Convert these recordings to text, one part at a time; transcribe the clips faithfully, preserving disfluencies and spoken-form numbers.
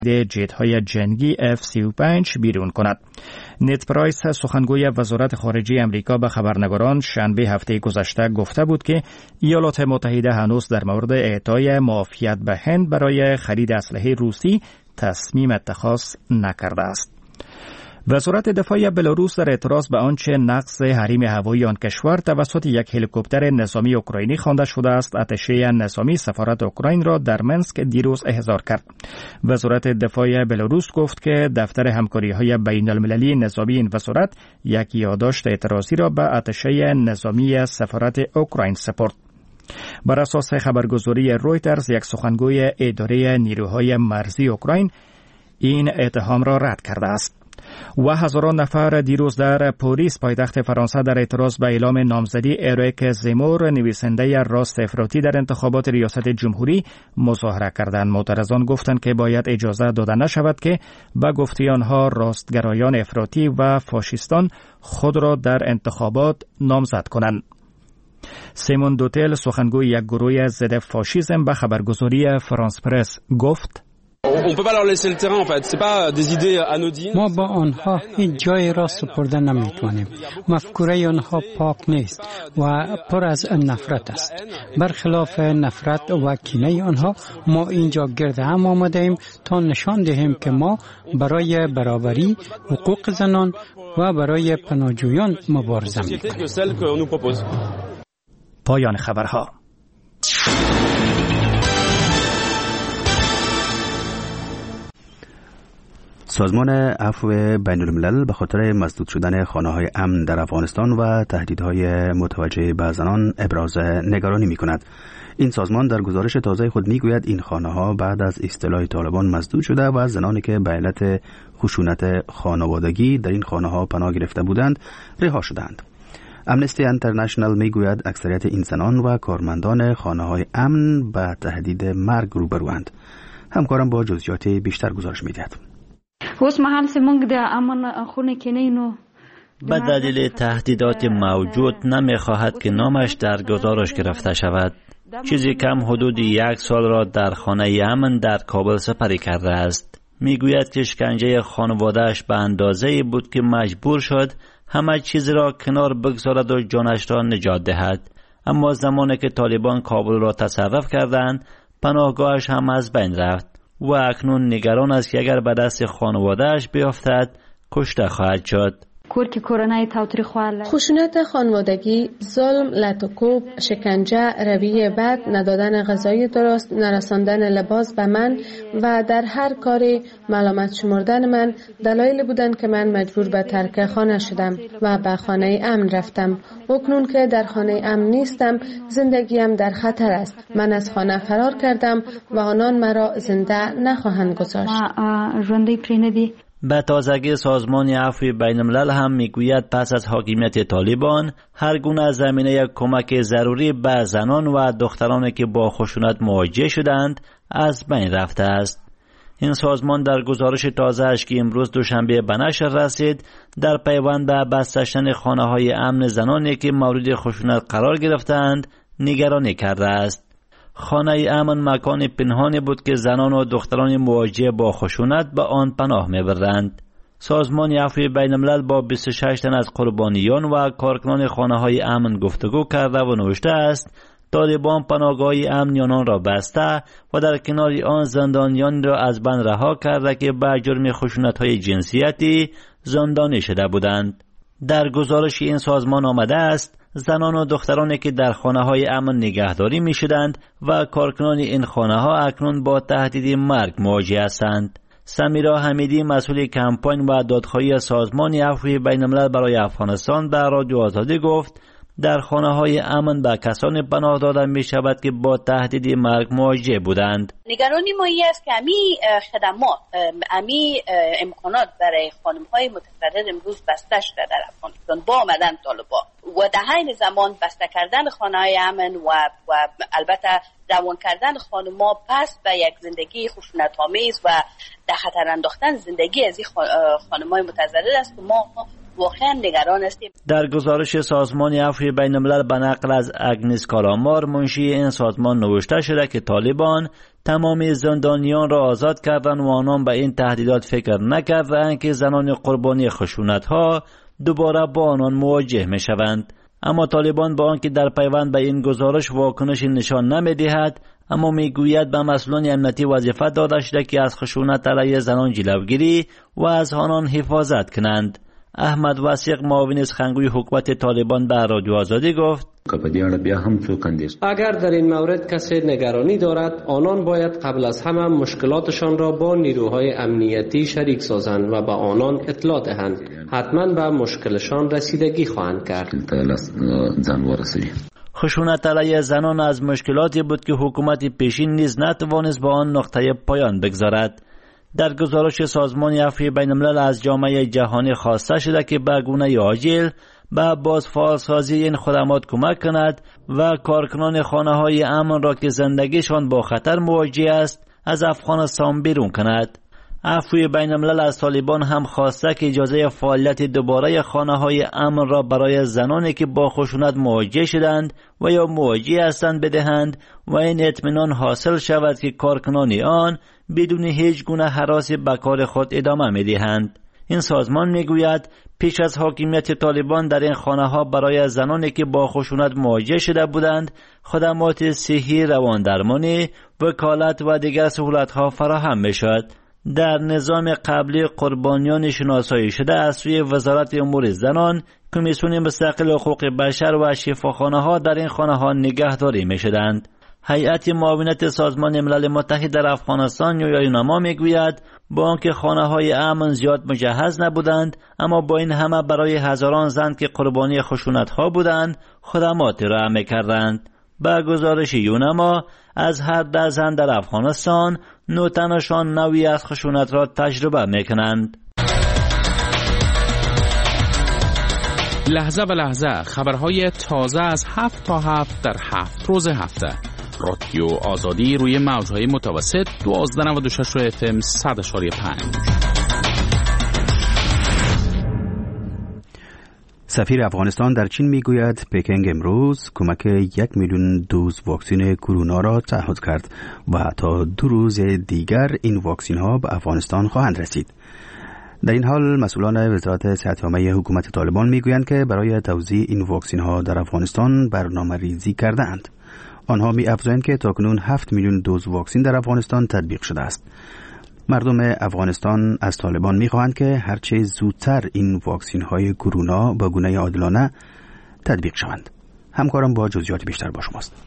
جت‌های جنگی اف سی و پنج بیرون کند. نت پرایس سخنگوی وزارت خارجه امریکا به خبرنگاران شنبه هفته گذشته گفته بود که ایالات متحده هنوز در مورد اعطای معافیت به هند برای خرید اسلحه روسی تصمیم اتخاذ نکرده است. وزارت دفاع بلاروس در اعتراض به آنچه نقض حریم هوایی آن کشور توسط یک هلیکوپتر نظامی اوکراینی خوانده شده است، اتشه نظامی سفارت اوکراین را در منسک دیروز احضار کرد. وزارت دفاع بلاروس گفت که دفتر همکاری‌های بین‌المللی نظامی این وزارت یک یادداشت اعتراضی را به اتشه نظامی سفارت اوکراین سپرد. بر اساس خبرگزاری رویترز، یک سخنگوی اداره نیروهای مرزی اوکراین این اتهام را رد کرده است. و هزاران نفر دیروز در پاریس پایتخت فرانسه در اعتراض به اعلام نامزدی اریک زمور، نویسنده راست افراطی، در انتخابات ریاست جمهوری مظاهره کردند. معترضان گفتند که باید اجازه داده نشود که به گفته آنها راستگرایان افراطی و فاشیستان خود را در انتخابات نامزد کنند. سیمون دوتل، سخنگوی یک گروه ضد فاشیسم، به خبرگزاری فرانس پرس گفت: ما با آنها هیچ جای را سپرده نمیتوانیم. مفکوره آنها پاک نیست و پر از نفرت است. برخلاف نفرت و کینه آنها، ما اینجا گرد هم آمده ایم تا نشان دهیم که ما برای برابری، حقوق زنان و برای پناهجویان مبارزه میکنیم. پایان خبرها. سازمان عفو بین الملل به خاطر مسدود شدن خانه‌های امن در افغانستان و تهدیدهای متوجه به زنان ابراز نگرانی می‌کند. این سازمان در گزارش تازه خود می‌گوید این خانه‌ها بعد از اصطلاح طالبان مسدود شده و زنانی که به علت خشونت خانوادگی در این خانه‌ها پناه گرفته بودند رها شدند. امنستی اینترنشنال می‌گوید اکثریت این زنان و کارمندان خانه‌های امن با تهدید مرگ روبروند. همکارم با جزئیات بیشتر گزارش می‌دهد. به دلیل تهدیدات موجود نمی‌خواهد که نامش در گزارش گرفته شود. چیزی کم حدود یک سال را در خانه امن در کابل سپری کرده است. میگوید که شکنجه خانواده‌اش به اندازه‌ای بود که مجبور شد همه چیز را کنار بگذارد و جانش را نجات دهد. اما زمانی که طالبان کابل را تصرف کردند، پناهگاهش هم از بین رفت و اکنون نگران است که اگر به دست خانواده‌اش بیفتد کشته خواهد شد. خشونت خانوادگی، ظلم، لطوکوب، شکنجه، رویه بد، ندادن غذای درست، نرساندن لباس به من و در هر کاری ملامت شمردن من دلایلی بودند که من مجبور به ترک خانه شدم و به خانه امن رفتم. اکنون که در خانه امن نیستم، زندگیم در خطر است. من از خانه فرار کردم و آنان مرا زنده نخواهند گذاشت. به تازگی سازمان عفو بین الملل هم میگوید پس از حاکمیت طالبان هر گونه زمینه کمک ضروری به زنان و دخترانی که با خشونت مواجه شدند از بین رفته است. این سازمان در گزارش تازه‌اش که امروز دوشنبه به نشر رسید، در پیوند به بسته خانه‌های امن زنانی که مورد خشونت قرار گرفتند نگرانی کرده است. خانه امن مکان پنهانی بود که زنان و دختران مواجه با خشونت به آن پناه می‌بردند. سازمان عفو بین الملل با بیست و شش تن از قربانیان و کارکنان خانه‌های امن گفتگو کرده و نوشته است طالبان پناهگاه امن آنان را بسته و در کنار آن زندانیان را از بند رها کرده که به جرم خشونت‌های جنسیتی زندانی شده بودند. در گزارش این سازمان آمده است زنان و دخترانی که در خانه‌های امن نگهداری می‌شدند و کارکنان این خانه‌ها اکنون با تهدید مرگ مواجه هستند. سمیرا حمیدی، مسئول کمپاین و دادخواهی سازمان عفو بین الملل برای افغانستان، به رادیو آزادی گفت در خانه‌های امن به کسانی پناه داده می‌شود که با تهدید مرگ مواجه بودند. نگرانی ما این است که امی خدمات، امی امکانات برای خانم‌های متضرر امروز بسته شده در افغانستان با آمدن طالبان و در حین زمان بسته کردن خانه‌های امن و و البته روان کردن خانم‌ها پس به یک زندگی خشونت‌آمیز و در خطر انداختن زندگی از این خانم‌های متضرر است که ما واقعا نگران هستیم. در گزارش سازمان عفو بین الملل به نقل از اگنس کالامار منشی این سازمان نوشته شده که طالبان تمام زندانیان را آزاد کردند و آنان به این تهدیدات فکر نکردند که زنان قربانی خشونت‌ها دوباره با آنان مواجه می‌شوند. اما طالبان با آنکه در پیوند به این گزارش واکنش نشان نمی‌دهد، اما میگوید به مسئولان امنیتی وظیفه داده شده که از خشونت علیه زنان جلوگیری و از آنان حفاظت کنند. احمد وثیق معاون سخنگوی حکومت طالبان به رادیو آزادی گفت اگر در این مورد کسی نگرانی دارد، آنان باید قبل از همه مشکلاتشان را با نیروهای امنیتی شریک سازند و به آنان اطلاع دهند. حتما به مشکلشان رسیدگی خواهند کرد. خشونت علیه زنان از مشکلاتی بود که حکومت پیشین نیز نتوانست با آن نقطه پایان بگذارد. در گزارش سازمان عفو بین الملل از جامعه جهانی خواسته شده که به گونه عاجل به بازفعالسازی این خدمات کمک کند و کارکنان خانه‌های امن را که زندگیشان با خطر مواجه است از افغانستان بیرون کند. عفو بین الملل از طالبان هم خواسته که اجازه فعالیت دوباره خانه‌های امن را برای زنانی که با خشونت مواجه شدند و یا مواجه هستند بدهند و این اطمینان حاصل شود که کارکنان آن بدون هیچ گونه هراسی به کار خود ادامه می‌دهند. این سازمان میگوید پیش از حاکمیت طالبان در این خانه‌ها برای زنانی که با خشونت مواجه شده بودند خدمات صحی، رواندرمانی، وکالت و دیگر سهولت‌ها فراهم می‌شد. در نظام قبلی قربانیان شناسایی شده از سوی وزارت امور زنان، کمیسیون مستقل حقوق بشر و شفاخانه‌ها در این خانه‌ها نگهداری می‌شدند. هیئت معاونت سازمان ملل متحد در افغانستان یا یونما میگوید با آنکه خانه‌های امن زیاد مجهز نبودند، اما با این همه برای هزاران زن که قربانی خشونت‌ها بودند خدمات ارائه می‌کردند. با گزارش یونما از هر ده زن در افغانستان نه تنشان نوعی از خشونت را تجربه می‌کنند. لحظه به لحظه خبرهای تازه از هفت تا هفت در هفت روز هفته. رادیو آزادی روی موجهای متوسط دوازده نود و شش اف ام صد اشاری پنج. سفیر افغانستان در چین میگوید پکینگ امروز کمک یک میلیون دوز واکسن کرونا را تعهد کرد و تا دو روز دیگر این واکسن ها به افغانستان خواهند رسید. در این حال مسئولان وزارت صحت عامه حکومت طالبان میگویند که برای توزیع این واکسن ها در افغانستان برنامه ریزی کردند. آنها می افزایند که تاکنون هفت میلیون دوز واکسن در افغانستان تطبیق شده است. مردم افغانستان از طالبان می خواهند که هرچه زودتر این واکسن های کرونا با گونه عادلانه تطبیق شوند. همکارم با جزئیات بیشتر با شماست.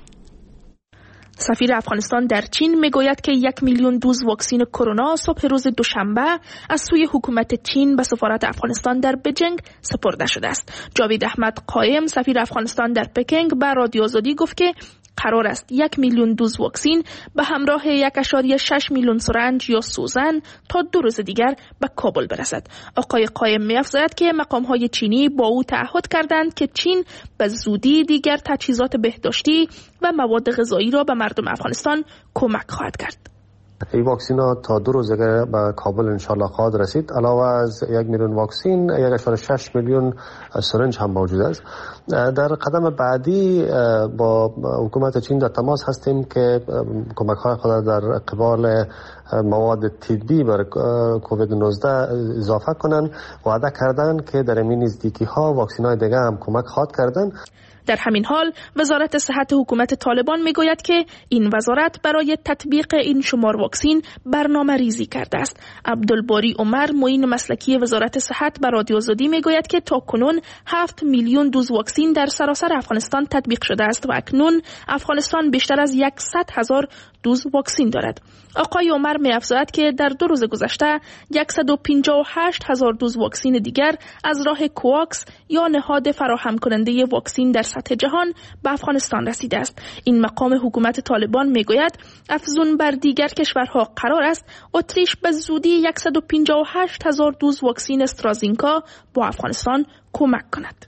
سفیر افغانستان در چین میگوید که یک میلیون دوز واکسن کرونا صبح روز دوشنبه از سوی حکومت چین به سفارت افغانستان در بیجینگ سپرده شده است. جاوید احمد قائم سفیر افغانستان در پکینگ به رادیو آزادی گفت که قرار است یک میلیون دوز واکسن به همراه یک ممیز شش میلیون سرنج یا سوزن تا دو روز دیگر به کابل برسد. آقای قائم می‌افزاید که مقام‌های چینی با او تعهد کردند که چین به زودی دیگر تجهیزات بهداشتی و مواد غذایی را به مردم افغانستان کمک خواهد کرد. این واکسن ها تا دو روز دیگر به کابل انشالله خواهد رسید. علاوه از یک میلیون واکسن، یک ممیز شش میلیون سرنج هم موجود است. در قدم بعدی با حکومت چین در تماس هستیم که کمک های خود در قبال مواد طبی بر کووید نوزده اضافه کنند. وعده کردند که در این نزدیکی ها واکسن های دیگر هم کمک خواهد کردند. در همین حال وزارت صحت حکومت طالبان میگوید که این وزارت برای تطبیق این شمار واکسن برنامه ریزی کرده است. عبدالباری عمر معین مسلکی وزارت صحت به رادیو آزادی میگوید که تاکنون هفت میلیون دوز واکسن در سراسر افغانستان تطبیق شده است و اکنون افغانستان بیشتر از صد هزار دوز واکسن دارد. آقای عمر می‌افزاید که در دو روز گذشته صد و پنجاه و هشت هزار دوز واکسن دیگر از راه کوواکس یا نهاد فراهم کننده واکسن در سطح جهان به افغانستان رسیده است. این مقام حکومت طالبان میگوید افزون بر دیگر کشورها قرار است اتریش به زودی صد و پنجاه و هشت هزار دوز واکسن استرازینکا با افغانستان کمک کند.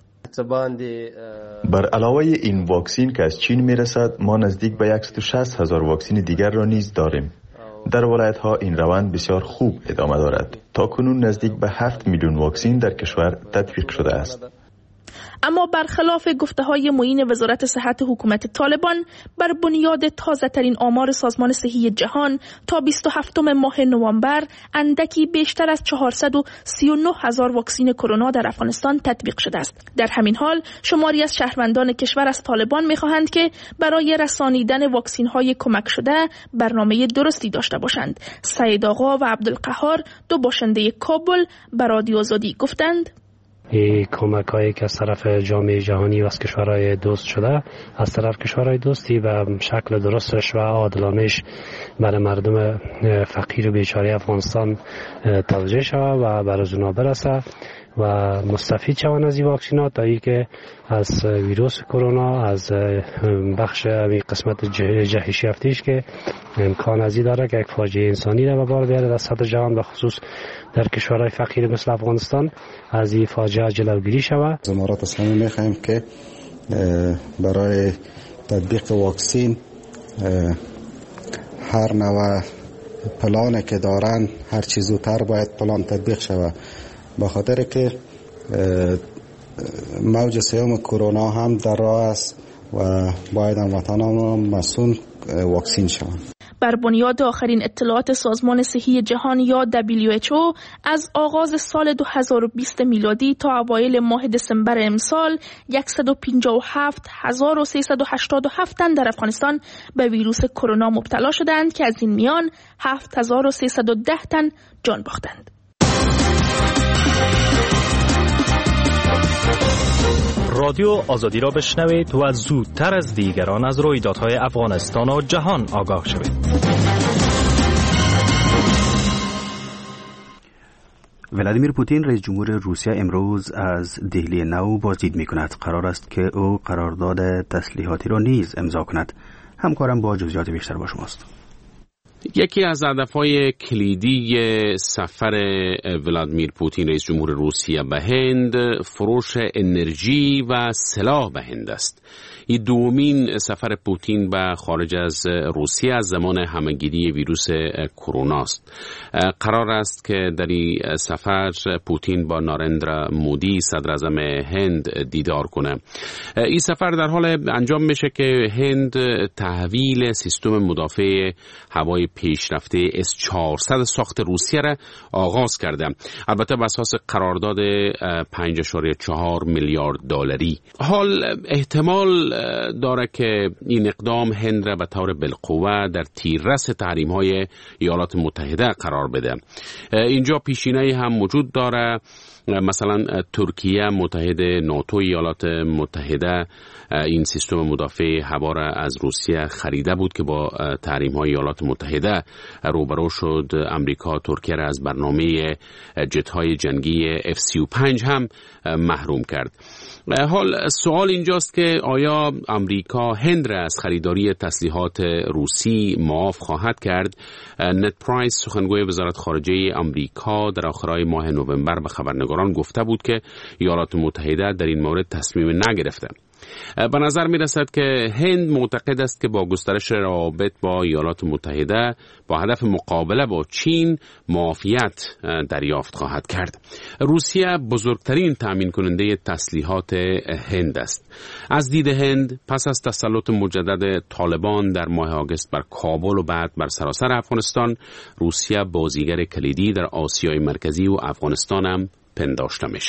بر علاوه این واکسن که از چین میرسد، ما نزدیک به صد و شصت هزار واکسن دیگر را نیز داریم. در ولایت ها این روند بسیار خوب ادامه دارد. تا کنون نزدیک به هفت میلیون واکسن در کشور تطبیق شده است. اما برخلاف گفته های معین وزارت صحت حکومت طالبان، بر بنیاد تازه ترین آمار سازمان صحی جهان تا بیست و هفتم ماه نوامبر اندکی بیشتر از چهارصد و سی و نه هزار واکسن کرونا در افغانستان تطبیق شده است. در همین حال شماری از شهروندان کشور از طالبان می‌خواهند که برای رسانیدن واکسن های کمک شده برنامه درستی داشته باشند. سید آقا و عبدالقهار، دو باشنده کابل، به رادیو آزادی گفتند: این کمک هایی که از طرف جامعه جهانی و از کشورهای دوست شده، از طرف کشورهای دوستی به شکل درستش و عادلانهش برای مردم فقیر و بیچاره افغانستان توجیه شود و برای اونا برسه و مستفید شوند از این واکسینات، تا ای که از ویروس کرونا، از بخش این قسمت جهش یافتیش که امکان ازی داره که یک فاجعه انسانی را به بار بیاره در سطح جهان، به خصوص در کشورهای فقیر مثل افغانستان، از این فاجعه جلوگیری شود. از امارات اسلامی میخوایم که برای تطبیق واکسن هر نوع پلانی که دارن هر چیز زودتر باید پلان تطبیق شود، به خاطر که موج سوم کرونا هم در راه است و باید هموطنان مسئول واکسین شوند. بر بنیاد آخرین اطلاعات سازمان صحی جهان یا دبلیو اچ او، از آغاز سال دو هزار و بیست میلادی تا اوایل ماه دسامبر امسال صد و پنجاه و هفت هزار و سیصد و هشتاد و هفت تن در افغانستان به ویروس کرونا مبتلا شدند که از این میان هفت هزار و سیصد و ده تن جان باختند. رادیو آزادی را بشنوید و زودتر از دیگران از رویدادهای افغانستان و جهان آگاه شوید. ولادیمیر پوتین رئیس جمهور روسیه امروز از دهلی نو بازدید می‌کند. قرار است که او قرارداد تسلیحاتی را نیز امضا کند. همکارم با جزئیات بیشتر با شماست. یکی از هدف‌های کلیدی سفر ولادیمیر پوتین رئیس جمهور روسیه به هند فروش انرژی و سلاح به هند است. این دومین سفر پوتین به خارج از روسیه از زمان همه‌گیری ویروس کرونا است. قرار است که در این سفر پوتین با نارندرا مودی صدر اعظم هند دیدار کنه. این سفر در حال انجام میشه که هند تحویل سیستم مدافع هوای پیشرفته اس چهارصد ساخت روسیه را آغاز کرده، البته بر اساس قرارداد پنج ممیز چهار میلیارد دلاری. حال احتمال داره که این اقدام هند را به طور بالقوه در تیررس تحریم‌های ایالات متحده قرار بده. اینجا پیشینه‌ای هم وجود داره، مثلا ترکیه متحد ناتو ایالات متحده این سیستم مدافع هوا را از روسیه خریده بود که با تحریم‌های ایالات متحده روبرو شد. امریکا ترکیه را از برنامه جت‌های جنگی اف سی و پنج هم محروم کرد. حال سوال اینجاست که آیا امریکا هند را از خریداری تسلیحات روسی معاف خواهد کرد؟ نت پرایس سخنگوی وزارت خارجه امریکا در آخرای ماه نوامبر به خبرنگاران گفته بود که ایالات متحده در این مورد تصمیم نگرفته. به نظر می رسد که هند معتقد است که با گسترش روابط با ایالات متحده با هدف مقابله با چین معافیت دریافت خواهد کرد. روسیه بزرگترین تامین کننده تسلیحات هند است. از دید هند پس از تسلط مجدد طالبان در ماه آگوست بر کابل و بعد بر سراسر افغانستان، روسیه بازیگر کلیدی در آسیای مرکزی و افغانستان هم پنداشته میشه.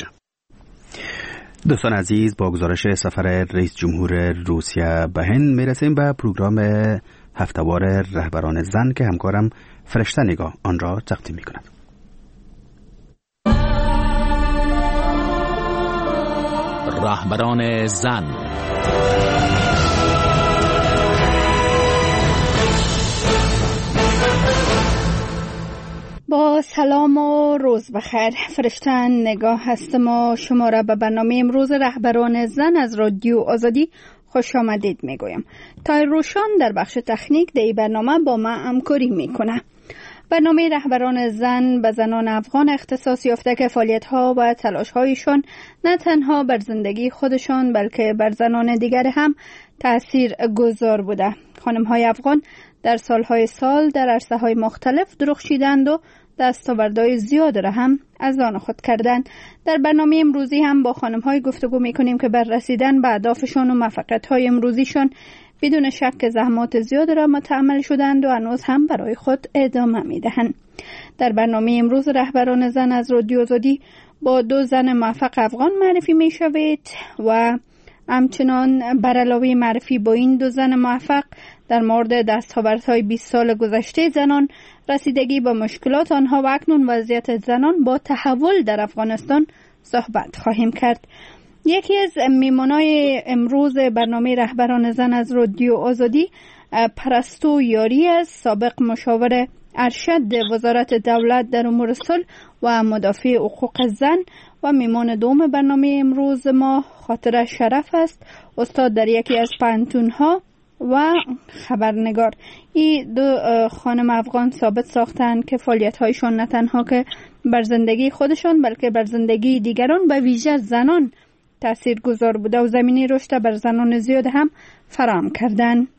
دوستان عزیز، با گزارش سفر رئیس جمهور روسیه به هند میرسیم به پروگرام هفته‌وار رهبران زن که همکارم فرشته نگاه آن را تقدیم می‌کند. رهبران زن. با سلام و روز بخیر. فرشته نگاه هستم و شما را به برنامه امروز رهبران زن از رادیو آزادی خوش آمدید میگویم. تایر روشان در بخش تکنیک در این برنامه با من همکاری میکنه. برنامه رهبران زن به زنان افغان اختصاص یافته که فعالیت‌ها و تلاش‌هایشان نه تنها بر زندگی خودشان بلکه بر زنان دیگر هم تأثیر گذار بوده. خانم‌های افغان در سالهای سال در عرصه‌های مختلف درخشیدند و دستاوردهای زیاد را هم از آن خود کردند. در برنامه امروزی هم با خانم‌های گفتگو می‌کنیم که بر رسیدن به اهدافشان و موفقیت‌های امروزیشان بدون شک زحمات زیاد را متحمل شدند و هنوز هم برای خود ادامه می‌دهند. در برنامه امروز رهبران زن از رادیو آزادی با دو زن موفق افغان معرفی می‌شوید و همچنان بر علاوه معرفی با این دو زن موفق در مورد دستاوردهای بیست سال گذشته زنان، رسیدگی به مشکلات آنها و اکنون وضعیت زنان با تحول در افغانستان صحبت خواهیم کرد. یکی از میمانای امروز برنامه رهبران زن از رادیو آزادی پرستو یاری است، سابق مشاور ارشد وزارت دولت در امور صلح و مدافع حقوق زن و میمان دوم برنامه امروز ما خاطر شرف است، استاد در یکی از پانتون‌ها و خبرنگار. این دو خانم افغان ثابت ساختند که فعالیت‌هایشان نه تنها که بر زندگی خودشان بلکه بر زندگی دیگران به ویژه زنان تاثیرگذار بوده و زمینه رشد بر زنان زیاد هم فراهم کردند.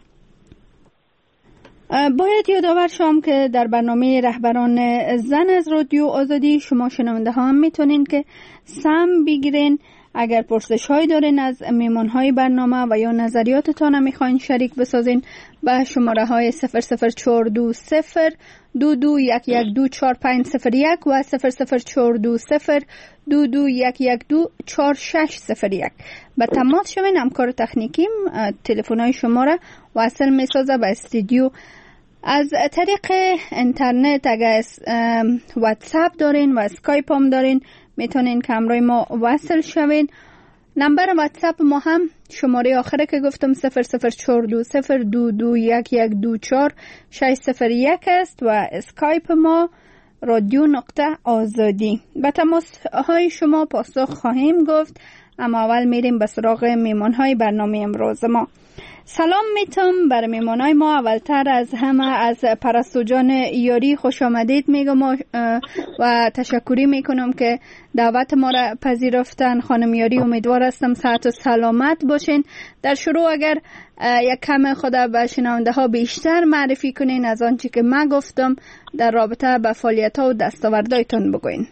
باید یادآور شوم که در برنامه رهبران زن از رادیو آزادی شما شنونده ها هم میتونین که سهم بگیرین. اگر پرسش هایی دارین از میمان های برنامه و یا نظریاتتان میخواین شریک بسازین به شماره های صفر صفر چهار دو صفر دو دو یک یک دو چهار پنج صفر یک و صفر صفر چهار دو صفر دو دو یک یک دو چهار شش صفر یک به تماس شوین. همکار تکنیکیم تلفن های شما را وصل میسازه به استودیو. از طریق اینترنت اگر واتساپ دارین و اسکایپ هم دارین میتونین که همراه ما وصل شوین. نمبر واتساپ ما هم شماره آخره که گفتم صفر صفر چهار دو صفر دو دو یک یک دو چهار شش صفر یک است و اسکایپ ما رادیو نقطه آزادی. به تماس های شما پاسخ خواهیم گفت، اما اول میریم به سراغ میمان های برنامه امروز ما. سلام میتونم بر میمانای ما. اولتر از همه از پرستو جان یاری خوش آمدید میگم و تشکری میکنم که دعوت ما را پذیرفتن. خانم یاری امیدوار هستم صحت و سلامت باشین. در شروع اگر یک کم خود به شنونده ها بیشتر معرفی کنین از آنچه که من گفتم در رابطه با فعالیت ها و دستاوردهایتان بگوین.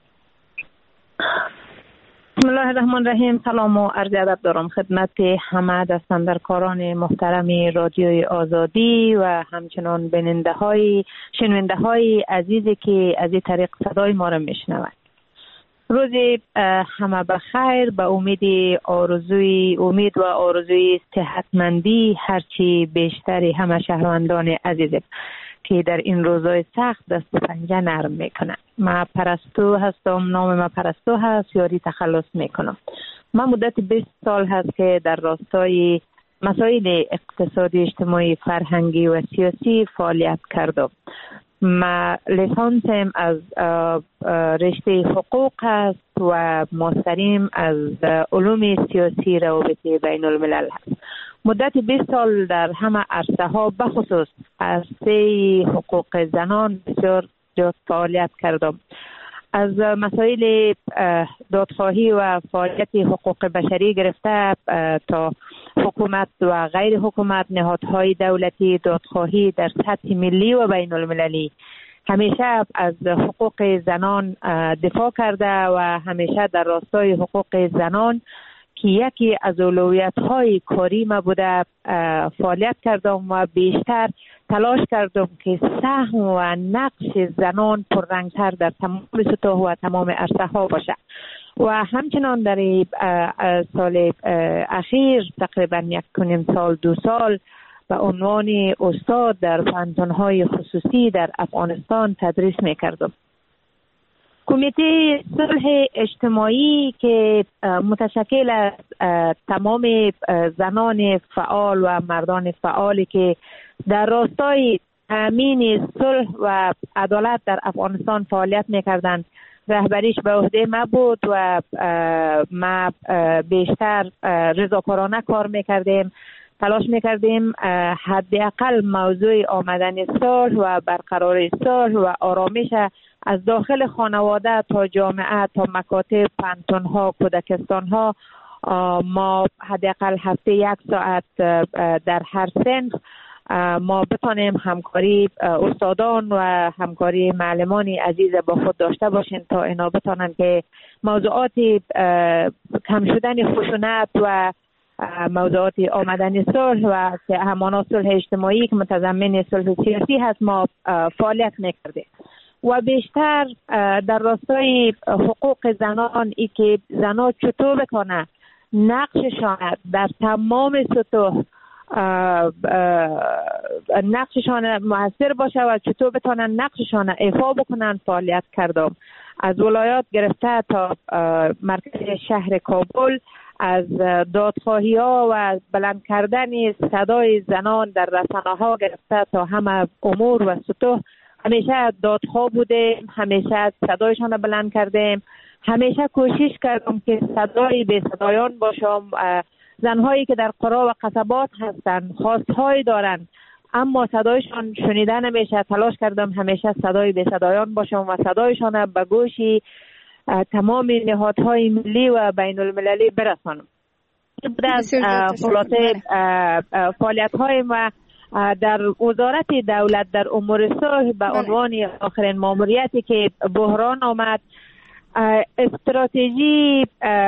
بسم الله الرحمن الرحیم. سلام و عرض ادب دارم خدمت همه دستاندرکاران محترم رادیوی آزادی و همچنان بیننده های شنونده های عزیزی که از این طریق صدای ما را میشنوند. روز همه بخیر. به امید آرزوی امید و آرزوی صحتمندی هرچی بیشتر همه شهروندان عزیزم که در این روزهای سخت دست و پنجه نرم میکنن. من پرستو هستم، نام من پرستو هست، یاری تخلص میکنم. من مدت بیست سال هست که در راستای مسائل اقتصادی، اجتماعی، فرهنگی و سیاسی فعالیت کردم. من لیسانسم از رشته حقوق است و ماستریم از علوم سیاسی روابط بین الملل هست. مدت بیست سال در همه عرصه ها بخصوص عرصه حقوق زنان بسیار زیاد فعالیت کردم. از مسائل دادخواهی و فعالیت حقوق بشری گرفته تا حکومت و غیر حکومت نهادهای دولتی دادخواهی در سطح ملی و بین المللی همیشه از حقوق زنان دفاع کرده و همیشه در راستای حقوق زنان که یکی از اولویت‌های کاری ما بوده فعالیت کردم و بیشتر تلاش کردم که سهم و نقش زنان پررنگتر در تمام سطوح و تمام عرصه ها باشه. و همچنان در سال اخیر تقریبا یک کنیم سال دو سال به عنوان استاد در پانتون‌های خصوصی در افغانستان تدریس می‌کردم. کمیته صلح اجتماعی که متشکل از تمام زنان فعال و مردان فعالی که در راستای تامین صلح و عدالت در افغانستان فعالیت می‌کردند، رهبریش به عهده ما بود و ما بیشتر رضاکارانه کار می‌کردیم. تلاش می‌کردیم حداقل موضوع آمدن صلح و برقراری صلح و آرامش از داخل خانواده تا جامعه تا مکاتب، پانتون‌ها، کودکستان‌ها ما حداقل هفته یک ساعت در هر صنف ما بتانیم همکاری استادان و همکاری معلمان عزیز با خود داشته باشیم تا اینا بتانن که موضوعات کم شدن خشونت و موضوعات آمدن صلح و که همانا صلح اجتماعی که متضمن صلح سیاسی هست ما فعالیت میکردیم و بیشتر در راستای حقوق زنان ای که زنان چطور بتانه نقششان در تمام سطوح نقششان موثر باشه و چطور بتانن نقششان ایفا بکنن فعالیت کردم. از ولایات گرفته تا مرکز شهر کابل، از دادخواهی ها و بلند کردن صدای زنان در رسانه ها گرفته تا همه امور و سطوح همیشه دادخواه بودیم، همیشه صدایشان بلند کردیم، همیشه کوشش کردم که صدای به صدایان باشم. زنهایی که در قرا و قصبات هستند خواستهایی دارند اما صدایشان شنیده نمیشه، تلاش کردم همیشه صدای به صدایان باشم و صدایشان به گوشی تمام نهادهای ملی و بین المللی برسانم. این بوده از فعالیت های ما در وزارت دولت در امور صلح به عنوان آخرین ماموریتی که بحران آمد. استراتژی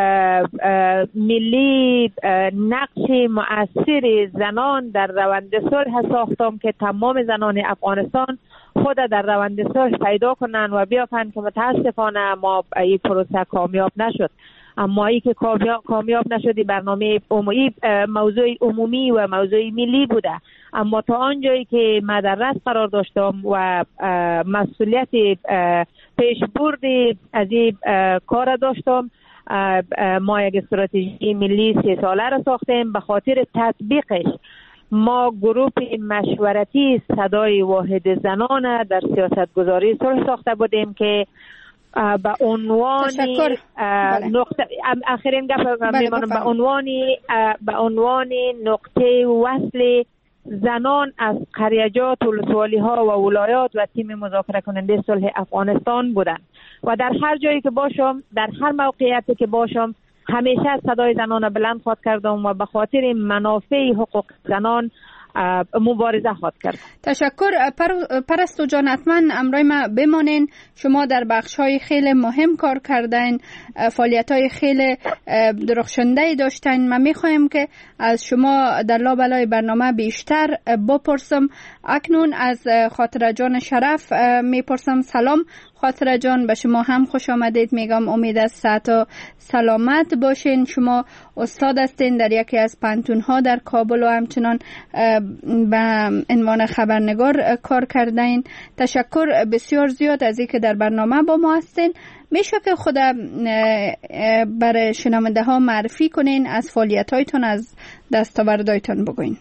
ملی نقش مؤثر زنان در روند صلح ساختم که تمام زنان افغانستان خود در روند صلح پیدا کنن و بیافن که متاسفانه ما این پروسه کامیاب نشد. اما ای که کامیاب نشدی برنامه عمومی موضوع عمومی و موضوع ملی بوده، اما تا آنجایی که من در رأس قرار داشتم و مسئولیت پیشبرد از این کار داشتم، ما یک استراتژی ملی سه ساله را ساختیم. به خاطر تطبیقش ما گروه مشورتی صدای واحد زنان در سیاست گذاری صلح ساخته بودیم که به عنوان نقطه آخرین گپ میمانم به عنوان به عنوان نقطه وصل زنان از قریجات و ولسوالی ها و ولایات و تیم مذاکره کننده صلح افغانستان بودند و در هر جایی که باشم، در هر موقعیتی که باشم، همیشه صدای زنان بلند خواهد کردم و به خاطر منافع حقوق زنان مبارزه خواهد کرد. تشکر. پر... پرستو جان، حتما امرای ما بمانین. شما در بخش های خیلی مهم کار کردین، فعالیت های خیلی درخشنده داشتین. من میخوایم که از شما در لابلای برنامه بیشتر بپرسم. اکنون از خاطره جان شرف میپرسم. سلام خاطره جان، به شما هم خوش آمدید میگم. امید از صحت و سلامت باشین. شما استاد هستین در یکی از پانتون ها در کابل و همچنان به عنوان خبرنگار کار کردین. تشکر بسیار زیاد از اینکه در برنامه با ما هستین. میشه که خود برای شنونده ها معرفی کنین، از فعالیت هایتون، از دستاوردهایتون بگوین.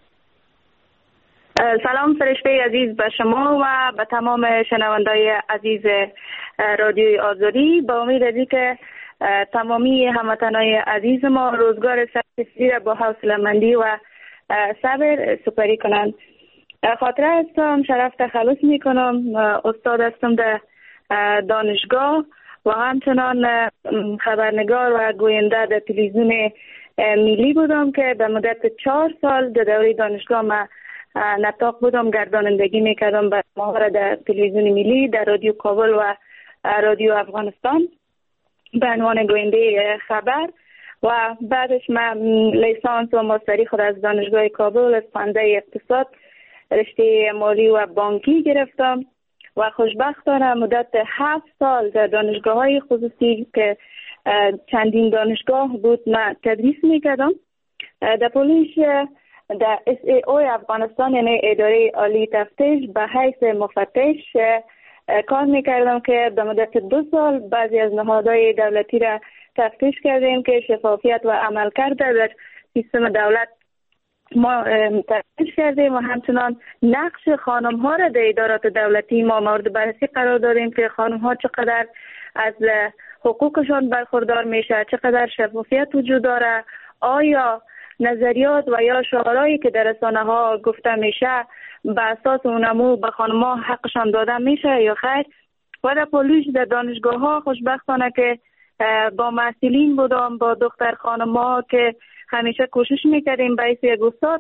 سلام فرشته عزیز به شما و به تمام شنوندای عزیز رادیوی آزادی. با امید از اینکه تمامی هموطنای عزیز ما روزگار سختی را با حوصله‌مندی و صبر سپری کنند. خاطره هستم، شرف تخلص میکنم. استاد هستم در دانشگاه و همچنان خبرنگار و گوینده در تلویزیون ملی بودم که در مدت چهار سال در دوره دانشگاه ما نطاق بودم، گردانندگی میکردم به ماهر در تلویزیون ملی، در رادیو کابل و رادیو افغانستان به عنوان گوینده خبر. و بعدش من لیسانس و ماستری خود از دانشگاه کابل از پانزده اقتصاد رشته مالی و بانکی گرفتم و خوشبختانه مدت هفت سال در دانشگاه های خصوصی که چندین دانشگاه بود من تدریس میکردم. در پولیش در اس ای او افغانستان، یعنی اداره عالی تفتیش، به حیث مفتش کار میکردم که در مدت دو سال بعضی از نهادهای دولتی را تفتیش کردیم که شفافیت و عملکرد در سیستم دولت ما تفتیش کردیم و همچنان نقش خانم ها را در ادارات دولتی ما مورد بررسی قرار دادیم که خانم ها چقدر از حقوقشان برخوردار میشه، چقدر شفافیت وجود داره، آیا نظریات و یا شعارهایی که در رسانه ها گفته میشه به اساس اونمو به خانم ها حقشان داده میشه یا خیر. و در پولیش در دانشگاه ها خوشبختانه که با محصلین بودم، با دختر خانم ها که همیشه کوشش میکردیم به حیث یک استاد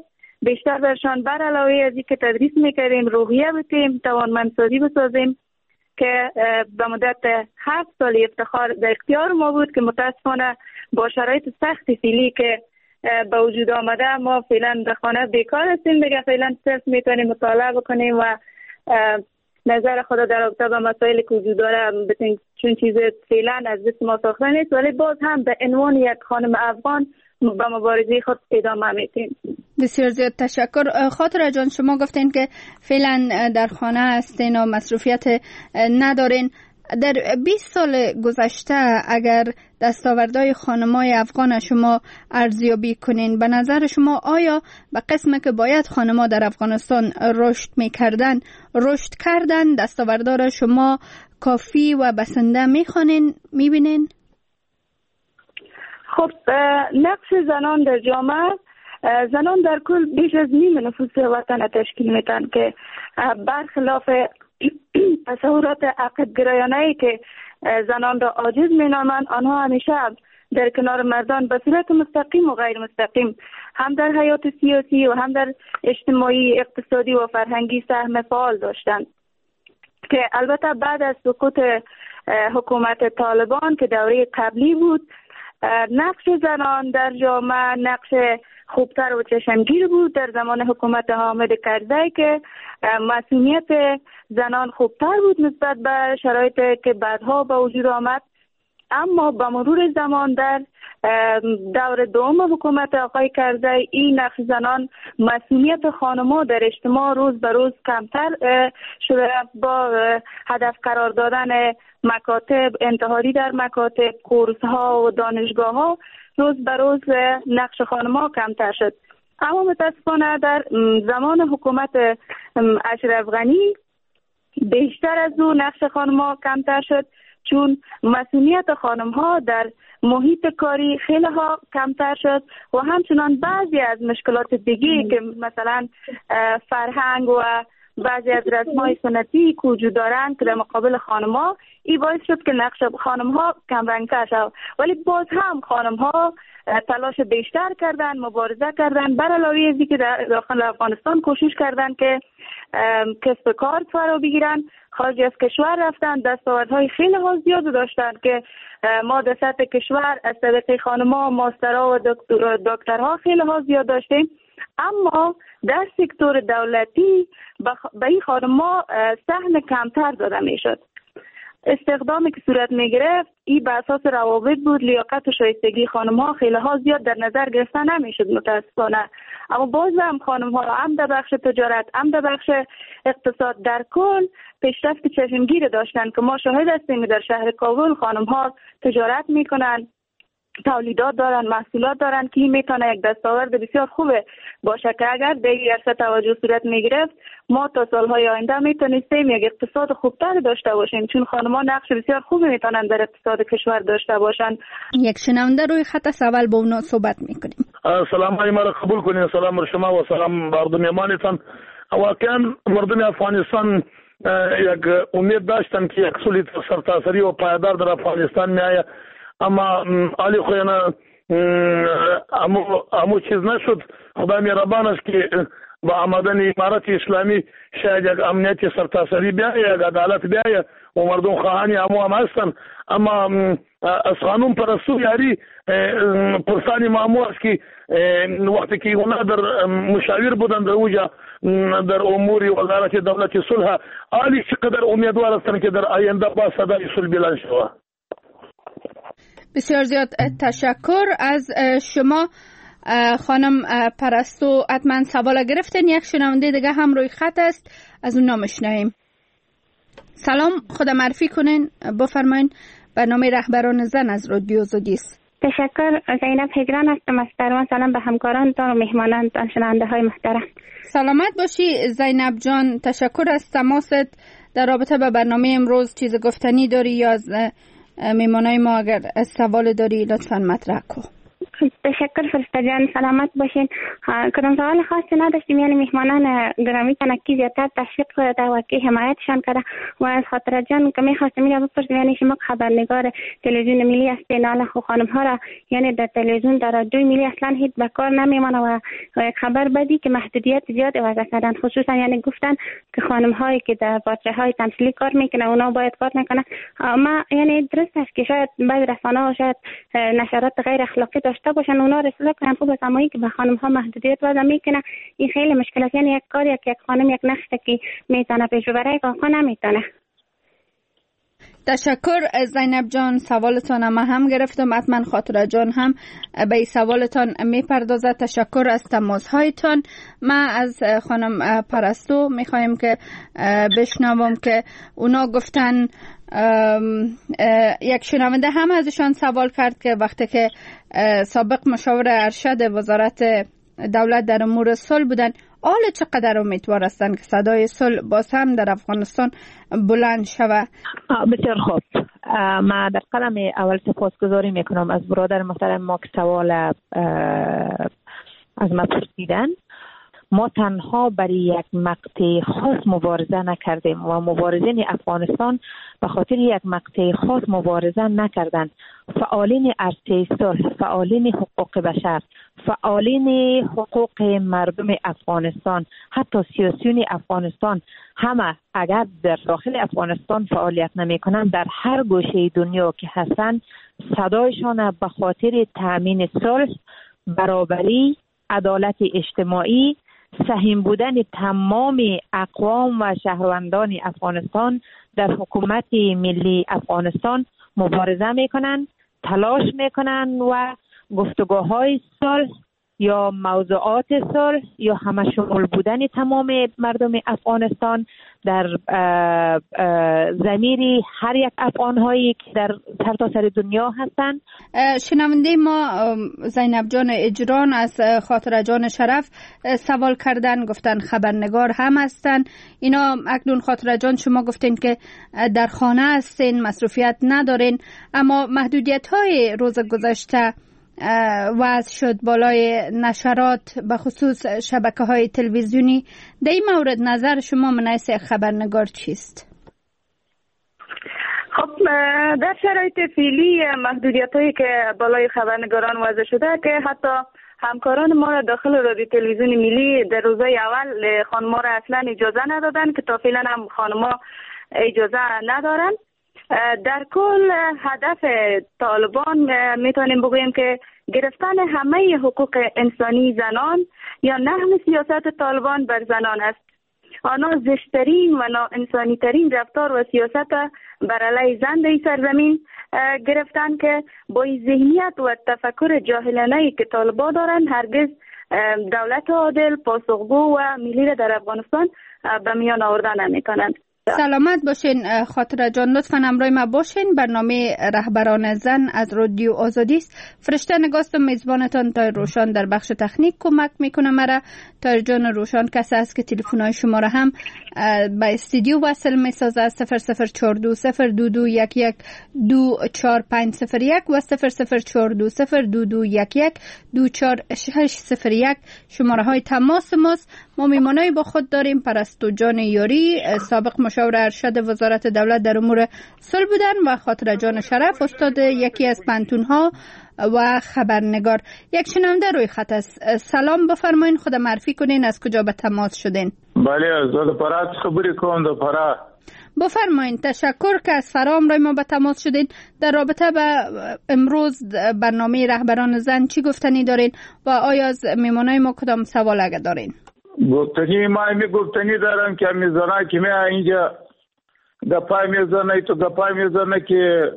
بیشتر برشان بر علاوه از اینکه تدریس میکردیم روحیه بتیم، توانمندسازی بسازیم که به مدت هفت سال افتخار در اختیار ما بود که متاسفانه با شرایط سخت فعلی که به وجود آمده ما فعلا در خانه بیکار هستیم دیگه. فعلا صرف میتونیم مطالعه بکنیم و نظر خود در رابطه با مسائلی که وجود داره بتیم، چون چیز فعلا از دست ما ساخته نیست، ولی باز هم به عنوان یک خانم افغان با مبارزه خود ادامه میتیم. بسیار زیاد تشکر. خاطره جان، شما گفتین که فعلا در خانه هستین و مصروفیت ندارین. در بیست سال گذشته اگر دستاوردهای خانمای افغان شما ارزیابی کنین، به نظر شما آیا به قسمی که باید خانما در افغانستان رشد میکردن رشد کردن؟ دستاوردها را شما کافی و بسنده میخوانین، میبینین؟ خب نقش زنان در جامعه، زنان در کل بیش از نیم نفوس وطن تشکیل میدن که برخلاف تصورات عقب گرایانه‌ای که زنان را عاجز مینامند، آنها همیشه در کنار مردان به صورت مستقیم و غیر مستقیم هم در حیات سیاسی و هم در اجتماعی، اقتصادی و فرهنگی سهم فعال داشتند که البته بعد از سقوط حکومت طالبان که دوره قبلی بود، نقش زنان در جامعه نقش خوبتر و چشمگیر بود. در زمان حکومت حامد کرزی که مسئولیت زنان خوبتر بود نسبت به شرایطی که بعدها به وجود آمد، اما با مرور زمان در دور دوم حکومت آقای کرزی این نقش زنان، مسئولیت خانم‌ها در اجتماع روز به روز کمتر شده. با هدف قرار دادن مکاتب انتحاری در مکاتب، کورس‌ها و دانشگاه‌ها روز به روز نقش خانم‌ها کمتر شد. اما متاسفانه در زمان حکومت اشرف غنی بیشتر از او نقش خانم‌ها کمتر شد، چون مسئولیت خانم‌ها در محیط کاری خیلی ها کمتر شد و همچنان بعضی از مشکلات دیگه که مثلا فرهنگ و بعضی از رسم‌های سنتی که وجود دارند که در مقابل خانم‌ها، این باعث شد که نقش خانم‌ها کم رنگ‌تر شد. ولی باز هم خانم‌ها تلاش بیشتر کردن، مبارزه کردن، بر علاوه از اینکه در داخل افغانستان کوشش کردن که کسب کار فرا بگیرن، خارج از کشور رفتن، دستاوردهای خیلی ها زیاد داشتن که ما در سطح کشور از طریق خانم‌ها ماسترها و دکتر دکترها خیلی ها زیاد داشتیم، اما در سکتور دولتی به این خانم‌ها سهم کمتر داده میشد. استخدامی که صورت می گرفت این به اساس روابط بود، لیاقت و شایستگی خانم ها خیلی ها زیاد در نظر گرفته نمی شد متاسفانه. اما باز هم خانم ها هم در بخش تجارت هم در بخش اقتصاد در کل پیشرفت چشمگیر داشتن که ما شاهد هستیم در شهر کابل خانم ها تجارت می کنن، تولیدات دارن، محصولات دارن که این میتونه یک دستاورد بسیار خوبه باشه که اگر به این عرصه توجه صورت میگرفت ما تا سالهای آینده میتونستیم یک اقتصاد خوبتر داشته باشیم، چون خانم‌ها نقش بسیار خوبی میتونن در اقتصاد کشور داشته باشن. یک شنونده روی خط اول با اونا صحبت میکنیم. سلام های مرا قبول کنین. سلام بر شما و سلام مردم ایمانتان. واقعا مردم افغانستان یک امید داشتن که یک سولی سرتاسری و پایدار در افغانستان میآید، اما علی خوینا امو امو چیز نشد. خدا مهربان است که با آمدن امارت اسلامی شاید یک امنیت سرتاسری بیاید، یک عدالت بیاید و مردم خواهانی امو هم هستن، اما از قانون پرستو یاری پرسانی مامو است که وقتی که اونا در مشاور بودن در اوجا در امور وزارت دولت صلح، عالی چقدر امیدوار هستن که در آینده با صدای صلح بلند شود. بسیار زیاد تشکر از شما خانم پرستو. حتما سوال گرفتن. یک شنونده دیگه هم روی خط است، از اون نامشنویم. سلام، خود معرفی کنین بفرمایین. برنامه رهبران زن از رادیو آزادی. تشکر. زینب هجران هستم از درمان. سلام به همکارانتان و مهمانانتان شنونده های محترم. سلامت باشی زینب جان. تشکر از تماست. در رابطه با برنامه امروز چیز گفتنی داری یا از میمانای ما اگر سوال داری لطفاً مطرح کن. تشکر فرشته جان، سلامت باشین. کدام سوال خاصی نداشتیم، یعنی میهمانان گرامی تنکی زیادتر تشویق کرده و که حمایتشان کرده و از خاطر جان که میخواستم میره بپرسیم، یعنی شما خبرنگار تلویزیون ملی هستین، حالا خو خانم ها را یعنی در تلویزیون در رادیوی ملی اصلا هیچ به کار نمیمانه و یک خبر بدی که محدودیت زیاد وضع کردن، خصوصا یعنی گفتن که خانم هایی که در باتری های تمثیلی کار میکنه اونا باید کار نکنه. ما یعنی درست است که شاید بعضی رسانه ها شاید نشرات غیر اخلاقی داشته باشن، اونا رساله کنن خوب است، اما که به خانم ها محدودیت وضع میکنه این خیلی مشکل است. یعنی یک کاری که یک خانم یک نقش که میتونه پیش ببره که آقا نمیتونه. تشکر زینب جان، سوالتان ما هم گرفتم، حتما خاطره جان هم به این سوالتان میپردازه. تشکر از تماس هایتان. ما از خانم پرستو میخوایم که بشنوم که اونا گفتن یک شنونده هم ازشان سوال کرد که وقتی که سابق مشاور ارشد وزارت دولت در امور صلح بودن، حالا چقدر امیدوار هستند که صدای صلح باز هم در افغانستان بلند شود؟ بسیار خوب. ما در قدم اول سپاسگزاری میکنم از برادر محترم ما که سوال از ما پرسیدن. ما تنها برای یک مقطع خاص مبارزه نکردیم و مبارزین افغانستان به خاطر یک مقطع خاص مبارزه نکردند. فعالین عرصه صلح، فعالین حقوق بشر، فعالین حقوق مردم افغانستان، حتی سیاسیون افغانستان، همه اگر در داخل افغانستان فعالیت نمی کنند، در هر گوشه دنیا که هستند صدایشان به خاطر تأمین صلح، برابری، عدالت اجتماعی، سهیم بودن تمام اقوام و شهروندان افغانستان در حکومت ملی افغانستان مبارزه میکنن، تلاش میکنن و گفتگوهای صلح یا موضوعات صلح یا همه شمول بودن تمام مردم افغانستان در ضمیر هر یک افغان‌هایی که در سرتاسر دنیا هستند. شنونده ما زینب جان اجران از خاطره جان شرف سوال کردن، گفتن خبرنگار هم هستن. اینا اکنون خاطره جان شما گفتین که در خانه هستین، مصروفیت ندارین، اما محدودیت های روز گذشته وضع شد بالای نشرات به خصوص شبکه های تلویزیونی. در این مورد نظر شما من حیث خبرنگار چیست؟ خب در شرایط فعلی محدودیت هایی که بالای خبرنگاران وضع شده که حتی همکاران ما را داخل رادیو تلویزیون ملی در روزهای اول خانم‌ها را اصلا اجازه ندادن که تا فعلا هم خانم‌ها اجازه ندارن. در کل هدف طالبان میتونیم بگوییم که گرفتن همه حقوق انسانی زنان یا نحو سیاست طالبان بر زنان است. آنها زشترین و ناانسانی ترین رفتار و سیاست بر علیه زن در سرزمین گرفتن که با ذهنیت و تفکر جاهلانه‌ای که طالبان دارند هرگز دولت عادل، پاسخگو و ملی را در افغانستان به میان آوردن نمی‌توانند. سلامت باشین خاطره جان، لطفاً همراه ما باشین. برنامه رهبران زن از رادیو آزادی است. فرشته نگاست میزبانتان تا روشان در بخش تکنیک کمک میکنه مرا. تا جان روشان کسی است که تلفن‌های شما را هم به استودیو وصل میسازه. صفر صفر چهار دو صفر دو دو یک یک دو چهار پنج صفر یک و صفر صفر چهار دو صفر دو دو یک یک دو چهار شش صفر یک شماره های تماس ماست. ما میمانایی با خود داریم پرستو جان یاری، سابق مشاور ارشد وزارت دولت در امور صلح بودن، و خاطره جان شرف، استاد یکی از پنتون ها و خبرنگار. یک شنونده روی خط است. سلام، بفرمایین، خود معرفی کنین، از کجا به تماس شدین؟ بله، از فرا خبری کوم د فرا. بفرمایین. تشکر که از فرا امروز ما به تماس شدین. در رابطه به امروز برنامه رهبران زن چی گفتنی دارین و آیا از میمانای ما کدام سوال اگه دارین؟ گفتنی ما می گفتنی دارم که میزنه که می اینجا گپای میزنه تو گپای میزنه که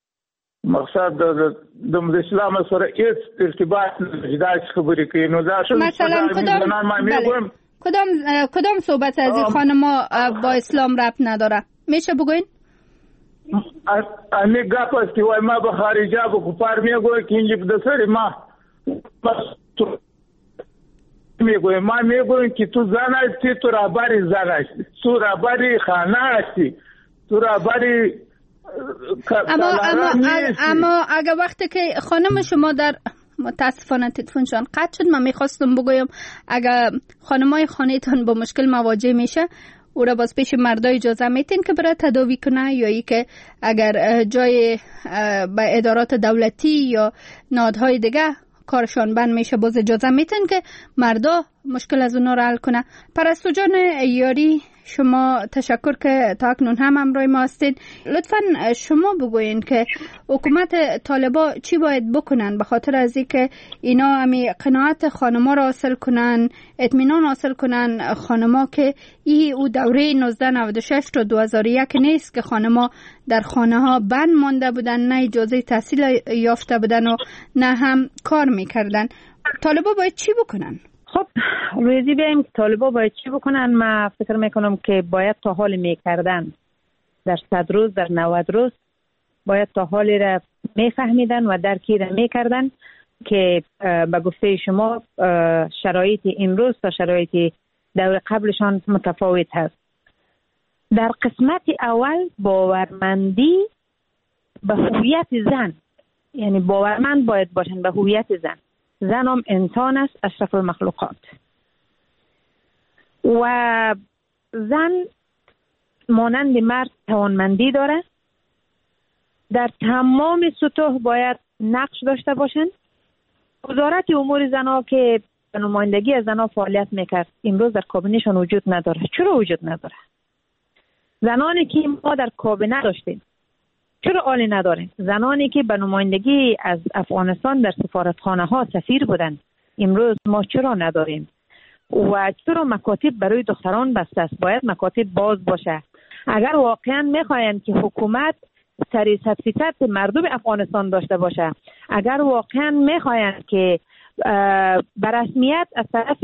مقصد د اسلام سره هیڅ ارتباط نشته خبرې کوي. نو دا شو مثلا کدام کدام کدام صحبت از این خانما با اسلام ربط نداره؟ میشه بگوین؟ امی گپ است که وای ما به خارجه به کفار میگوی که اینجا د سره ما میگوی ما میگویم که تو زن هستی، تو رهبری زن هستی، تو رهبری خانه هستی، تو رهبری اما اما اما اگر وقتی که خانم شما در متاسفانه تلفنشان قطع شد. من میخواستم بگویم اگر خانمای خانه‌تان با مشکل مواجه میشه او را باز پیش مردا اجازه میتین که برای تداوی کنه، یا ای که اگر جای به ادارات دولتی یا نهادهای دیگه کارشان بند میشه باز اجازه میتین که مردا مشکل از اونا را حل کنه. پرستو جان یاری، شما تشکر که تا اکنون هم همراه ما هستید. لطفاً شما بگوین که حکومت طالبا چی باید بکنن به خاطر از اینکه اینا همی قناعت خانما را حاصل کنن، اطمینان حاصل کنن خانما که ای او دوره نوزده نود و شش تا دو هزار و یک نیست که خانما در خانه ها بند مانده بودن، نه اجازه تحصیل یافته بودن و نه هم کار میکردن. طالبا باید چی بکنن؟ خب روزی بیاییم که طالبا باید چی بکنن. من فکر میکنم که باید تا حال میکردن در صد روز، در نود روز باید تا حالی را میفهمیدن و درکی را میکردن که به گفته شما شرایط امروز تا شرایط دور قبلشان متفاوت هست. در قسمت اول باورمندی به هویت زن، یعنی باورمند باید باشن به هویت زن. زن هم انسان است، اشرف المخلوقات، و زن مانند مرد توانمندی داره. در تمام سطوح باید نقش داشته باشند. وزارت امور زنها که به نمایندگی از زنها فعالیت میکرد امروز در کابینهشان وجود نداره. چرا وجود نداره؟ زنانی که ما در کابینه داشتیم چرا عالی نداریم؟ زنانی که به نمایندگی از افغانستان در سفارتخانه ها سفیر بودند امروز ما چرا نداریم؟ و چرا مکاتب برای دختران بسته است؟ باید مکاتب باز باشه. اگر واقعا میخواین که حکومت سری صد مردم افغانستان داشته باشه، اگر واقعا میخواین که به رسمیت از طرف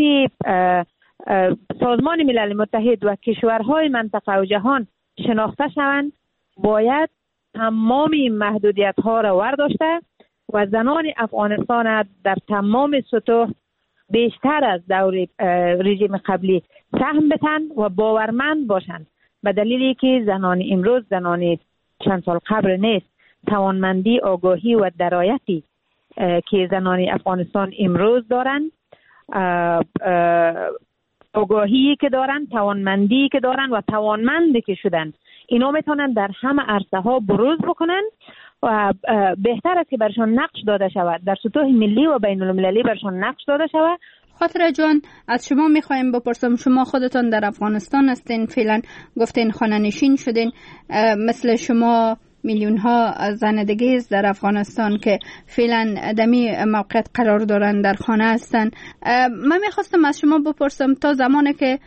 سازمان ملل متحد و کشورهای منطقه و جهان شناخته شوند، باید تمام محدودیت ها را ورداشته و زنان افغانستان در تمام سطوح بیشتر از دور رژیم قبلی سهم بتن و باورمند باشند، به دلیلی که زنان امروز زنان چند سال قبل نیست. توانمندی، آگاهی و درایتی که زنان افغانستان امروز دارند، آگاهی که دارن، توانمندی که دارن و توانمندی که شدن، اینا میتونن در همه عرصه ها بروز بکنن و بهتر است که برشان نقش داده شود، در سطوح ملی و بین المللی برشان نقش داده شود. خاطره جان، از شما میخوایم بپرسم، شما خودتان در افغانستان هستین، فعلا گفتین خانه نشین شدین، مثل شما میلیون ها زن دیگه در افغانستان که فعلا دمی موقعیت قرار دارن در خانه هستن. من میخواستم از شما بپرسم تا زمانی که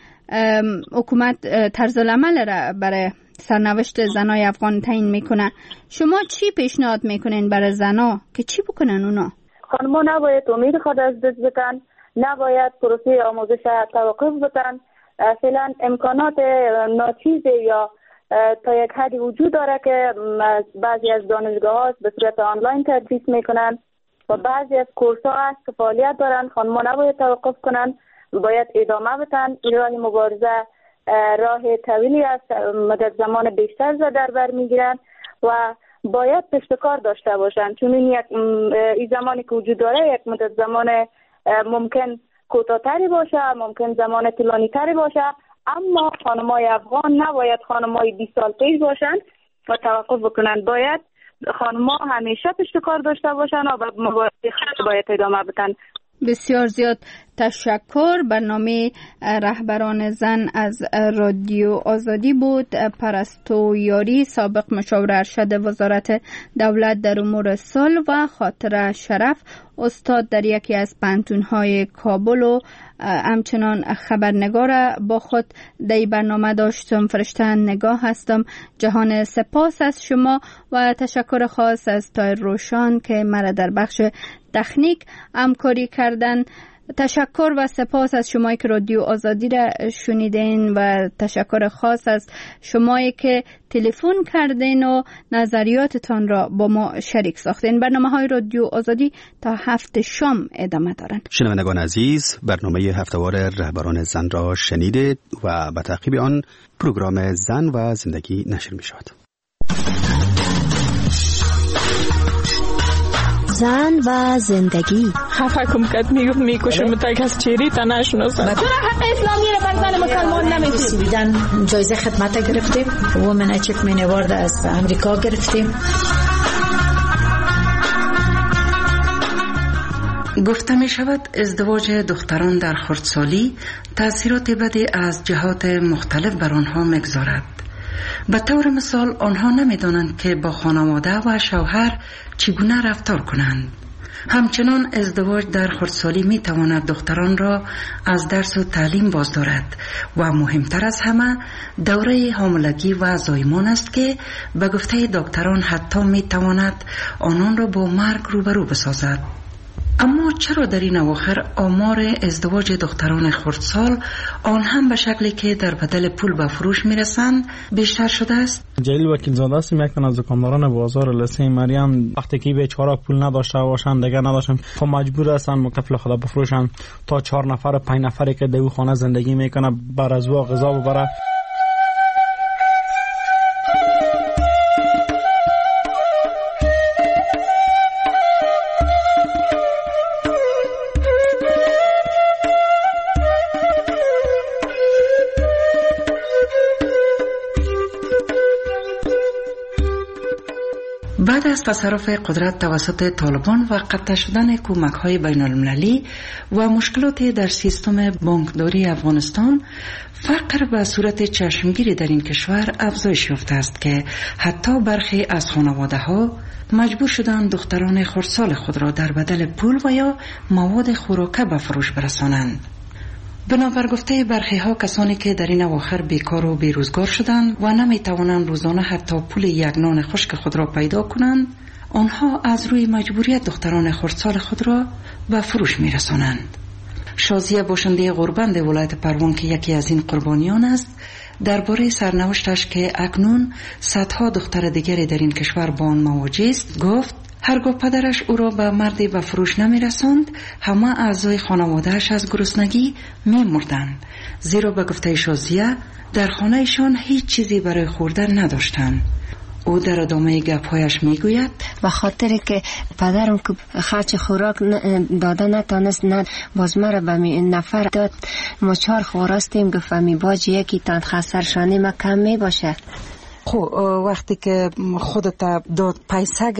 حکومت طرز العمل را برای سرنوشت زنای افغان تعیین میکنه، شما چی پیشنهاد میکنین برای زنا که چی بکنن اونا؟ خانم‌ها نباید امید خود از دست بدن، نباید پروسه آموزش توقف بدن. فعلا امکانات ناچیز یا تا یک حدی وجود داره که بعضی از دانشگاه ها به صورت آنلاین تدریس میکنن و بعضی از کورس ها هست که فعالیت دارن. خانم‌ها نباید توقف کنن، باید ادامه بدن. این راه مبارزه راه طویلی است، مدت زمان بیشتر در بر میگیرن و باید پشتکار داشته باشن، چون این یک این زمانی که وجود داره یک مدت زمان ممکن کوتاه‌تری باشه، ممکن زمان طولانی تری باشه، اما خانمای افغان نباید خانمای بیست سال پیش باشن و توقف بکنن. باید خانم‌ها همیشه پشتکار داشته باشن و مبارزه خود باید ادامه بدن. بسیار زیاد تشکر. برنامه رهبران زن از رادیو آزادی بود. پرستو یاری، سابق مشاور ارشد وزارت دولت در امور صلح، و خاطره شرف، استاد در یکی از پانتون‌های کابل و همچنان خبرنگار با خود در برنامه داشتم. فرشته نگاه هستم. جهان سپاس از شما و تشکر خاص از تایر روشان که مرا در بخش تکنیک همکاری کردن. تشکر و سپاس از شمایی که رادیو آزادی را شنیدین و تشکر خاص از شمایی که تلفن کردین و نظریاتتان را با ما شریک ساختین. برنامه های رادیو آزادی تا هفت شام ادامه دارن. شنوندگان عزیز، برنامه هفته‌وار رهبران زن را شنیدید و به تعقیب آن پروگرام زن و زندگی نشر می شود. زن و زندگی. خفه کم کت میگفت میکشه متک از چیری تا نشناسن. چرا حق اسلامی رو بر زن مسلمان نمیدید؟ سویدن جایزه خدمت گرفتیم، وومن اچیومنت اوارد از امریکا گرفتیم. گفته می شود ازدواج دختران در خردسالی تأثیرات بدی از جهات مختلف بر آنها میگذارد. به طور مثال آنها نمی دانند که با خانواده و شوهر چگونه رفتار کنند. همچنان ازدواج در خردسالی می تواند دختران را از درس و تعلیم باز دارد و مهمتر از همه دوره حاملگی و زایمان است که به گفته دکتران حتی می تواند آنان را با مرگ روبرو بسازد. اما چرا در این اواخر آمار ازدواج دختران خردسال آن هم به شکلی که در بدل پول به فروش میرسند بیشتر شده است؟ جلیل وکیل زاده است، یک تن از دکانداران بازار لسه مریم. وقتی که بیچاره پول نداشته باشند دیگه نداشتن، خب مجبور هستن مکتفل خدا بفروشن تا چهار نفر پنج نفری که در او خانه زندگی میکنه بر از او غذا ببره. بعد از تصرف قدرت توسط طالبان و قطع شدن کمک‌های بین‌المللی و مشکلات در سیستم بانکداری افغانستان، فقر به صورت چشمگیری در این کشور افزایش یافته است که حتی برخی از خانواده‌ها مجبور شدند دختران خردسال خود را در بدل پول و یا مواد خوراکه به فروش برسانند. بنابر گفته برخی ها کسانی که در این اواخر بیکار و بیروزگار شدند و نمی توانند روزانه حتی پول یک نان خشک خود را پیدا کنند، آنها از روی مجبوریت دختران خردسال خود را به فروش می رسانند. شازیه باشنده غوربند ولایت پروان که یکی از این قربانیان است، درباره سرنوشتش که اکنون صدها دختر دیگری در این کشور با آن مواجه است گفت: هرگاه پدرش او را به مردی به فروش نمی رساند، همه اعضای خانوادهش از گرسنگی می مردند، زیرا به گفته شازیه در خانهشان هیچ چیزی برای خوردن نداشتند. او در ادامه گپ‌هایش میگوید: و خاطر که پدرم که خرچ خوراک داده نتانست، نه باز مرا به نفر داد، ما چهار خوراستیم، گفت می باج یکی تان خسرشانی ما کم می باشه. خب وقتی که خودت داد پیسه